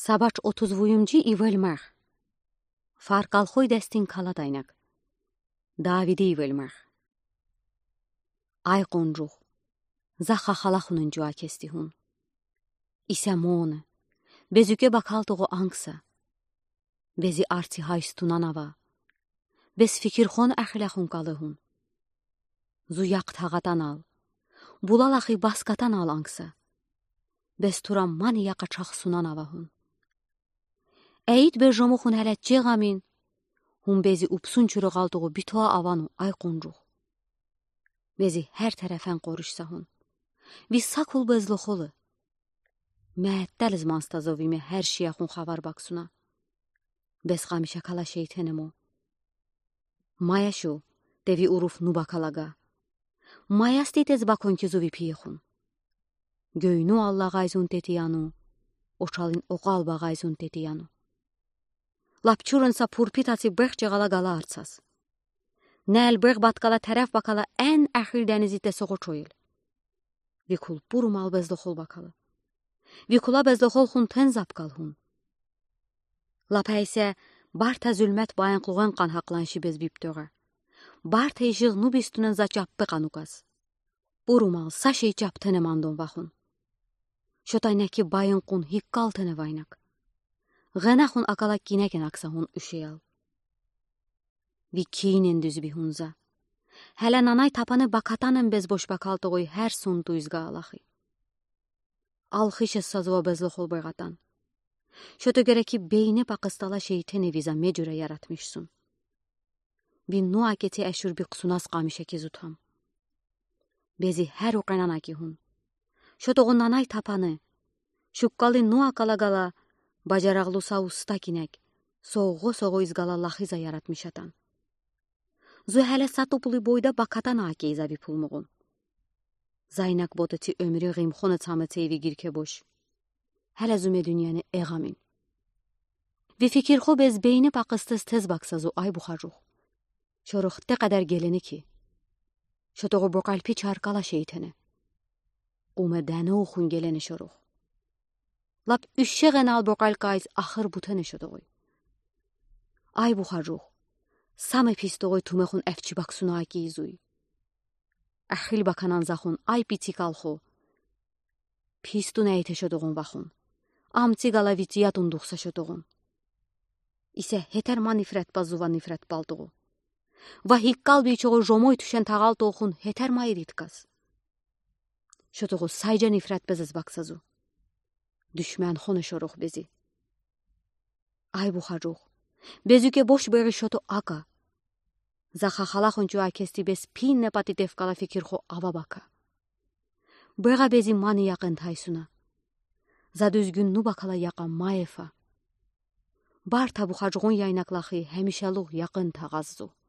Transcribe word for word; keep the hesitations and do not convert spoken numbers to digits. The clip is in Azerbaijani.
Sabaç otuz vuyumci ivelmer. Farqalxoy dəstin kaladaynak. Davidi ivelmer. Ay qoncuq. Zaxa xalaxunun cua kesti hun. İsəmone. Bezüke bakaltığı angsa. Bezi arti haystunanava. Bez fikirxon əxiləxun qalıhun. Zuyaq tağatan al. Bulalaxı baskatan al angsa. Bez turam mani yaqa çaxsunan avahun. Əyid bejomuxun hələ ceğamin. Hun bezi upsun çürüqaldığı bitoa avanu ay qoncuq. Bezi hər tərəfən qoruşsahun. Vi sakul bezloxolu. Məhəttəliz manstazovimi hər şiyaxun xavar baksuna. Bez xamişə kala şeytenemo. Mayaşu, devi uruf nubakalaga. Mayastitez bakonkizuvi piyexun. Göynu allağayzun tetiyanu. Oçalin oqalbağayzun tetiyanu. Lapçurunsa purpitasi bəxcəqala qala artsas. Nəl bəx batkala tərəf bakala ən əxil dənizitə soğu çoyil. Vikul burumal bezloxol bakalı. Vikula bezloxol xun ten zapkal hun. Lapa isə barta zülmət bayanqlığın qan haqlanışı bez biptöğə. Barta işıq nubistünün za cappı qanuqaz. Burumal saşey captene mandon vaxun. Şotaynəki bayınqun hiqqal tene vaynak. Ғənaxun akala kinəkən aksahun üşeyal. Vi kinin düzbi hunza. Hələ nanay tapanı bakatanın bez boş bakaltığı hər sun duyzga alaxı. Alxışı sazıva bezloxol bayğatan. Şöto görə ki beyni pakıstala şeyteni viza mecüre yaratmışsun. Vi nuaketi əşür bir qsunas qamışə ki zutam. Bezi hər uqenana ki hun. Şotoğun nanay tapanı. Şuqqalı nuakala gala bacaraqlusa usta kinek. Soğu soğu izgala laxiza yaratmış atan. Zu hələ satupulu boyda bakatan akeyza bir pulmuğun. Zaynak bodati ömrü qimxonu çamıtı evi girke boş. Hələ züme dünyanı eğamin. Vi fikirxo bez beyni pakıstız tez baksazu ay buxacuq. Şoruxte qədər geleni ki. Şotoğu boqalpi çarkala şeytene. Qume dəni oxun geleni şoruq. Lap üşşeğen al boqalqayız axır butene şotoğu. Ay buxacuq. Samı pistoğu tumexun əfçi baksuna aki izuy. Əxil bakanan zaxun ay pitik alxu. Pistun əyte şotoğun vaxun. Amci qala vitiyatun duxsa şotoğun. İsə hetər ma nifrət bazuva nifrət baldığı. Va hiqqal biçoğu jomoy tüşən tağal toxun hetər ma iritkaz. Şotoğu sayca nifrət bezez baksazu. Düşmən xonu şoruq bezi. Ay buxacuq. Bezüke boş beği şoto aka. Zaxa xalaxun cua kesti bez pinne pati defkala fikirxo ava baka. Beğa bezi mani yaqın taysuna. Za düzgün nu bakala yaqa maefa. Barta buxacuğun yaynaqlaxı həmişəluq yaqın tağazzu.